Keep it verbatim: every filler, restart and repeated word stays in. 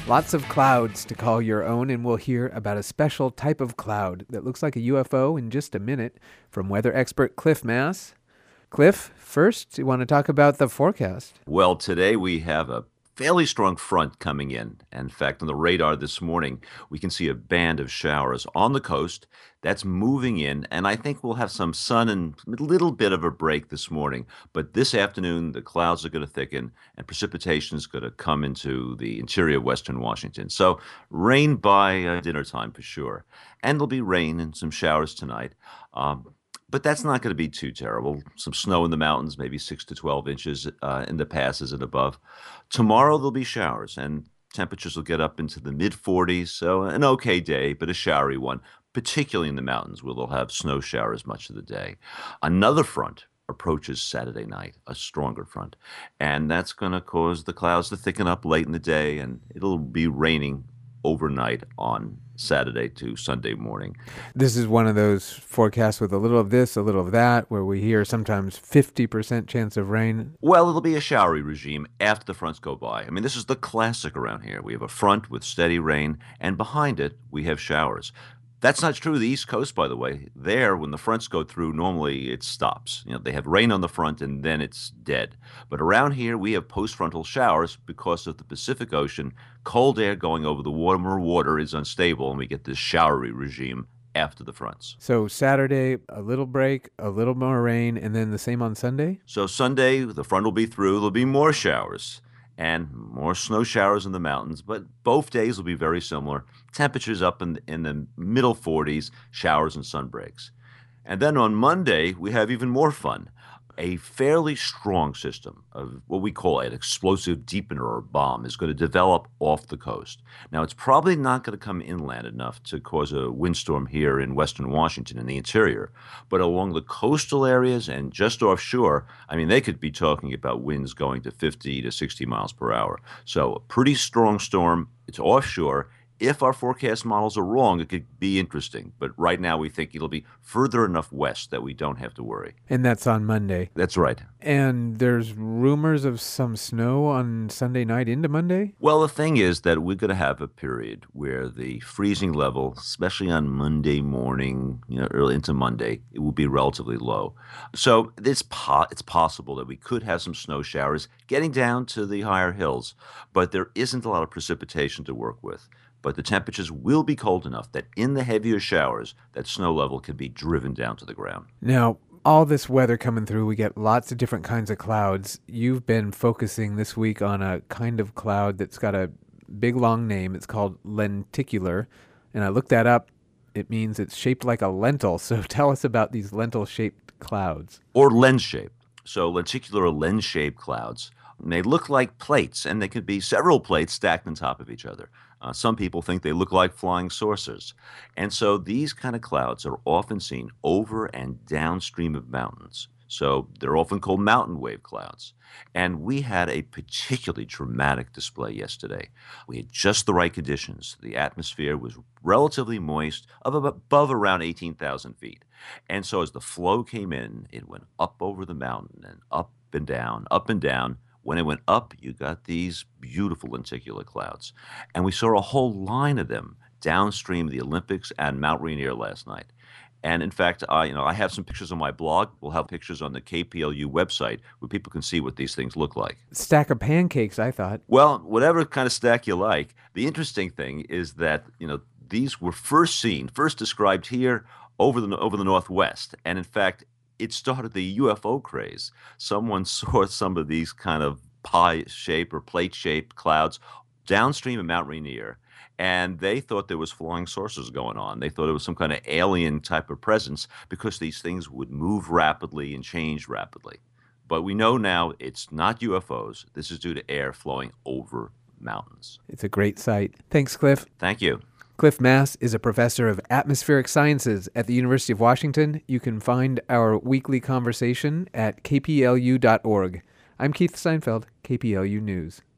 Lots of clouds to call your own, and we'll hear about a special type of cloud that looks like a U F O in just a minute from weather expert Cliff Mass. Cliff, first, you want to talk about the forecast? Well, today we have a fairly strong front coming in. In fact, on the radar this morning, we can see a band of showers on the coast that's moving in, and I think we'll have some sun and a little bit of a break this morning. But this afternoon, the clouds are going to thicken, and precipitation is going to come into the interior of western Washington. So rain by uh, dinner time for sure. And there'll be rain and some showers tonight. Um, But that's not going to be too terrible. Some snow in the mountains, maybe six to twelve inches uh, in the passes and above. Tomorrow there'll be showers, and temperatures will get up into the mid forties. So an okay day, but a showery one, particularly in the mountains where they'll have snow showers much of the day. Another front approaches Saturday night, a stronger front, and that's going to cause the clouds to thicken up late in the day, and it'll be raining overnight on Saturday to Sunday morning. This is one of those forecasts with a little of this, a little of that, where we hear sometimes fifty percent chance of rain. Well, it'll be a showery regime after the fronts go by. I mean, this is the classic around here. We have a front with steady rain, and behind it, we have showers. That's not true of the East Coast, by the way. There, when the fronts go through, normally it stops. You know, they have rain on the front and then it's dead. But around here, we have post-frontal showers because of the Pacific Ocean. Cold air going over the warmer water is unstable, and we get this showery regime after the fronts. So Saturday, a little break, a little more rain, and then the same on Sunday? So Sunday, the front will be through. There'll be more showers and more snow showers in the mountains, but both days will be very similar. Temperatures up in, in the middle forties, showers and sun breaks. And then on Monday, we have even more fun. A fairly strong system of what we call an explosive deepener or bomb is going to develop off the coast. Now, it's probably not going to come inland enough to cause a windstorm here in western Washington in the interior, but along the coastal areas and just offshore, I mean, they could be talking about winds going to fifty to sixty miles per hour. So a pretty strong storm. It's offshore. If our forecast models are wrong, it could be interesting. But right now, we think it'll be further enough west that we don't have to worry. And that's on Monday. That's right. And there's rumors of some snow on Sunday night into Monday? Well, the thing is that we're going to have a period where the freezing level, especially on Monday morning, you know, early into Monday, it will be relatively low. So it's, po- it's possible that we could have some snow showers getting down to the higher hills, but there isn't a lot of precipitation to work with. But the temperatures will be cold enough that in the heavier showers, that snow level can be driven down to the ground. Now, all this weather coming through, we get lots of different kinds of clouds. You've been focusing this week on a kind of cloud that's got a big, long name. It's called lenticular. And I looked that up. It means it's shaped like a lentil. So tell us about these lentil-shaped clouds. Or lens-shaped. So lenticular or lens-shaped clouds. And they look like plates, and they could be several plates stacked on top of each other. Uh, some people think they look like flying saucers. And so these kind of clouds are often seen over and downstream of mountains. So they're often called mountain wave clouds. And we had a particularly dramatic display yesterday. We had just the right conditions. The atmosphere was relatively moist, of above around eighteen thousand feet. And so as the flow came in, it went up over the mountain and up and down, up and down. When it went up, you got these beautiful lenticular clouds. And we saw a whole line of them downstream of the Olympics and Mount Rainier last night. And in fact, I, you know, I have some pictures on my blog. We'll have pictures on the K P L U website where people can see what these things look like. Stack of pancakes, I thought. Well, whatever kind of stack you like. The interesting thing is that, you know, these were first seen, first described here over the over the Northwest. And in fact, it started the U F O craze. Someone saw some of these kind of pie-shaped or plate-shaped clouds downstream of Mount Rainier, and they thought there was flying saucers going on. They thought it was some kind of alien type of presence because these things would move rapidly and change rapidly. But we know now it's not U F Os. This is due to air flowing over mountains. It's a great sight. Thanks, Cliff. Thank you. Cliff Mass is a professor of atmospheric sciences at the University of Washington. You can find our weekly conversation at k p l u dot org. I'm Keith Seinfeld, K P L U News.